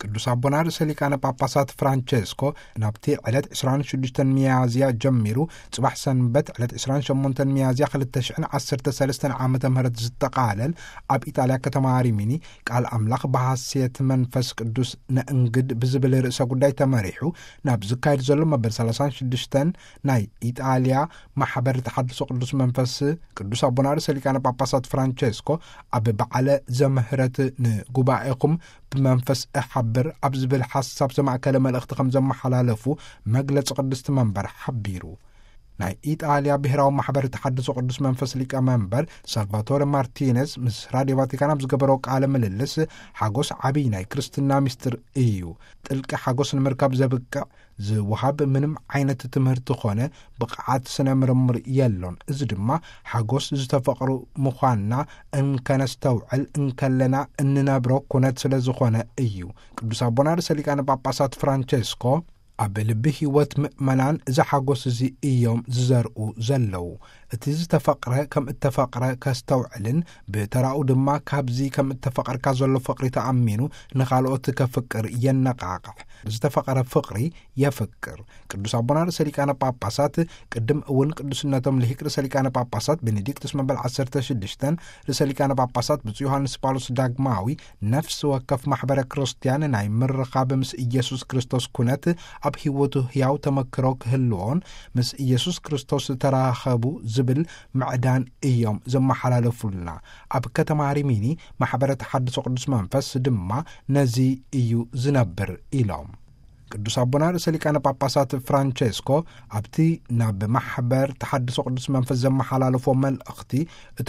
ቅዱስ አቡነ ርእሰ ሊቃነ ጳጳሳት ፍራንቼስኮ ናብቲ ዕለት 26 ሚያዝያ ጀሚሩ ጽባሕ ሰንበት ዕለት 28 ሚያዝያ 2013 ዓመተ ምህረት ዝተቃለል ኣብ ኢጣልያ ከተማ ሪሚኒ ቃል ኣምላኽ በሐሴት መንፈስ ቅዱስ ነእንግድ ብዝብል ርእሰ ጉዳይ ተመሪሑ ናብ ዝካየድ ዘሎ መበል 36 ናይ ኢጣልያ ማሕበር ተሐድሶ ቅዱስ መንፈስ ቅዱስ አቡነ ርእሰ ሊቃነ ጳጳሳት ፍራንቼስኮ ኣብ በዓለ ዘምህረት ንጉባኤኹም ብመንፈስ እሓብር ኣብ ዝብል ሓሳብ ዘማእከለ መልእኽቲ ከም ዘመሓላለፉ መግለፂ ቅድስቲ መንበር ሓቢሩ ናይ ኢጣልያ ብሔራዊ ማሕበር ተሐድሶ ቅዱስ መንፈስ ሊቀ መንበር ሳልቫቶሬ ማርቲኔዝ ምስ ራድዮ ቫቲካን ኣብ ዝገበረው ቃለ ምልልስ ሓጎስ ዓብይ ናይ ክርስትና ምስጢር እዩ ጥልቂ ሓጎስ ንምርካብ ዘብቅዕ ዝወሃብ ምንም ዓይነት ትምህርቲ ኾነ ብቕዓት ስነ ምርምር የሎን እዚ ድማ ሓጎስ ዝተፈቕሩ ምዃንና እንከነስተውዕል እንከለና እንነብሮ ኩነት ስለ ዝኾነ እዩ ቅዱስ አቡነ ርእሰ ሊቃነ ጳጳሳት ፍራንቼስኮ ኣብ ልቢ ህይወት ምእመናን እዚ ሓጎስ እዚ እዮም ዝዘርኡ ዘለው እቲ ዝተፈቕረ ከም እተፈቕረ ከስተውዕልን ብተራኡ ድማ ካብዚ ከም እተፈቐርካ ዘሎ ፍቕሪ ተኣሚኑ ንኻልኦት ከፍቅር የነቃቅሕ ዝተፈቐረ ፍቕሪ የፍቅር ቅዱስ አቡነ ርእሰ ሊቃነ ጳጳሳት ቅድም እውን ቅዱስነቶም ልሂቅ ርእሰ ሊቃነ ጳጳሳት ቤኔዲክቱስ መበል 16 ርእሰ ሊቃነ ጳጳሳት ብፁዕ ዮሐንስ ጳውሎስ ዳግማዊ ነፍሲ ወከፍ ማሕበረ ክርስቲያን ናይ ምርኻብ ምስ ኢየሱስ ክርስቶስ ኩነት ኣብ ህይወቱ ህያው ተመክሮ ክህልዎን ምስ ኢየሱስ ክርስቶስ ተራኸቡ ዝብል ምዕዳን እዮም ዘመሓላለፉልና ኣብ ከተማ ሪሚኒ ማሕበረ ተሐድሶ ቅዱስ መንፈስ ድማ ነዚ እዩ ዝነብር ኢሎም ቅዱስ አቡነ ርእሰ ሊቃነ ጳጳሳት ፍራንቼስኮ ኣብቲ ናብ ማሕበር ተሐድሶ ቅዱስ መንፈስ ዘመሓላለፎ መልእኽቲ እቲ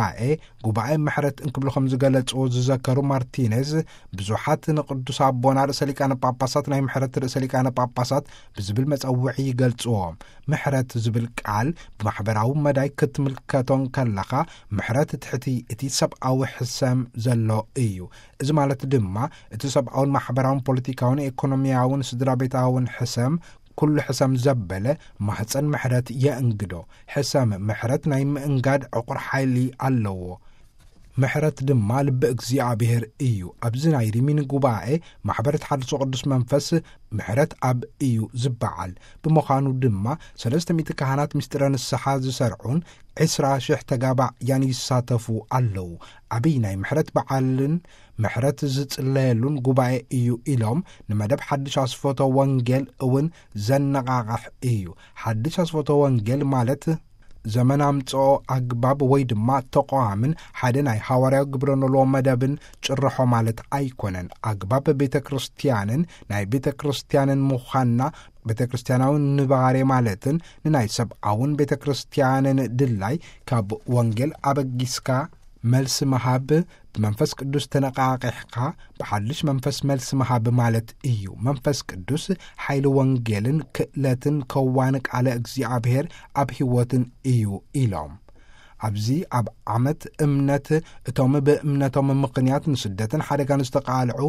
ጉባኤ ምሕረት እንክብሉ ከም ዝገለጽዎ ዝዘከሩ ማርቲኔዝ ብዙሓት ንቅዱስ አቡነ ርእሰ ሊቃነ ጳጳሳት ናይ ምሕረት ርእሰ ሊቃነ ጳጳሳት ብዝብል መጸውዒ ይገልጽዎም ምሕረት ዝብል ቃል ብማሕበራዊ መዳይ ክትምልከቶን ከለኻ ምሕረት ትሕቲ እቲ ሰብኣዊ ሕሰም ዘሎ እዩ እዚ ማለት ድማ እቲ ሰብኣውን ማሕበራውን ፖለቲካውን ኢኮኖሚያውን ስድራ ቤታውን ሕሰም ኩሉ ሕሰም ዘበለ ማህፀን ምሕረት የእንግዶ ሕሰም ምሕረት ናይ ምእንጋድ ዕቁር ሓይሊ ኣለዎ ምሕረት ድማ ልቢ እግዚአብሔር እዩ ኣብዚ ናይ ሪሚኒ ጉባኤ ማሕበር ተሐድሶ ቅዱስ መንፈስ ምሕረት ኣብ እዩ ዝበዓል ብምዃኑ ድማ 300 ካህናት ምስጢረ ንስሓ ዝሰርዑን 20,000 ተጋባዕያን ይሳተፉ ኣለዉ ዓብይ ናይ ምሕረት በዓልን ምሕረት ዝጽለየሉን ጉባኤ እዩ ኢሎም ንመደብ ሓድሽ ኣስፎቶ ወንጌል እውን ዘነቃቅሕ እዩ ሓድሽ ኣስፎቶ ወንጌል ማለት ዘመን ኣምጽኦ ኣግባብ ወይ ድማ ተቋምን ሓደ ናይ ሐዋርያዊ ግብረነሎ መደብን ጭርሖ ማለት ኣይኮነን ኣግባብ ቤተ ክርስቲያንን ናይ ቤተ ክርስቲያንን ምዃንና ቤተ ክርስቲያናዊ ንባሬ ማለትን ንናይ ሰብኣውን ቤተ ክርስቲያንን ድላይ ካብ ወንጌል ኣበጊስካ መልስ መሃብ በመንፈስ ቅዱስ ተነቃቂሕካ በሐድሽ መንፈስ መልስ መሃብ ማለት እዩ መንፈስ ቅዱስ ኃይል ወንጌልን ክእለትን ከዋን ቃለ እግዚአብሔር ኣብ ህይወትን እዩ ኢሎም ኣብዚ ኣብ ዓመት እምነት እቶም በእምነቶም ምክንያት ንስደትን ሓደጋን ዝተቃልዑ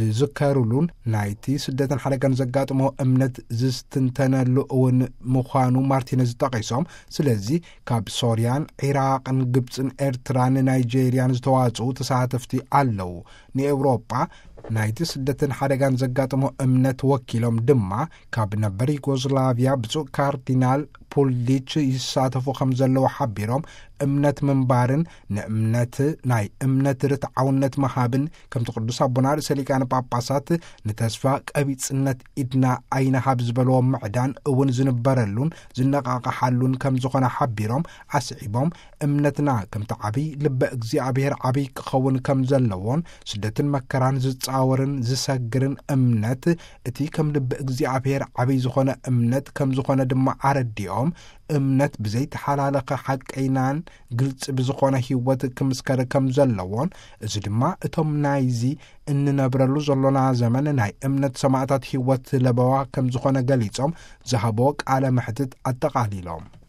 ዝዝከሩሉን ናይቲ ስደትን ሓደጋን ዘጋጥሞ እምነት ዝስትንተነሉ እውን ምዃኑ ማርቲኔዝ ጠቂሶም ስለዚ ካብ ሶርያን ኢራቅን ግብፅን ኤርትራን ናይጄሪያን ዝተዋጽኡ ተሳተፍቲ ኣለዉ ንኤውሮጳ ናይቲ ስደትን ሓደጋን ዘጋጥሞ እምነት ወኪሎም ድማ ካብ ነበር ዩጎዝላቪያ ብፁዕ ካርዲናል ፖሊች ይሳተፉ ከም ዘለዎ ሓቢሮም እምነት ምንባርን ንእምነት ናይ እምነት ርትዓውነት መሃብን ከምቲ ቅዱስ አቡነ ርእሰ ሊቃነ ጳጳሳት ንተስፋ ቀቢጽነት ኢድና ኣይነሃብ ዝበልዎ ምዕዳን እውን ዝንበረሉን ዝነቃቅሓሉን ከም ዝኾነ ሓቢሮም ኣስዒቦም እምነትና ከምቲ ዓብይ ልበ እግዚአብሔር ዓብይ ክኸውን ከም ዘለዎን ስደትን መከራን ዝጻወርን ዝሰግርን እምነት እቲ ከም ልበ እግዚአብሔር ዓብይ ዝኾነ እምነት ከም ዝኾነ ድማ ኣረዲኦም እምነት ብዘይተሓላለኸ ሓቀይናን ግልጽ ብዝኾነ ህይወት ክምስከር ከም ዘለዎን እዚ ድማ እቶም ናይዚ እንነብረሉ ዘሎና ዘመን ናይ እምነት ሰማዕታት ህይወት ለበዋ ከም ዝኾነ ገሊጾም ዝሃቦ ቃለ ምሕትት ኣጠቃሊሎም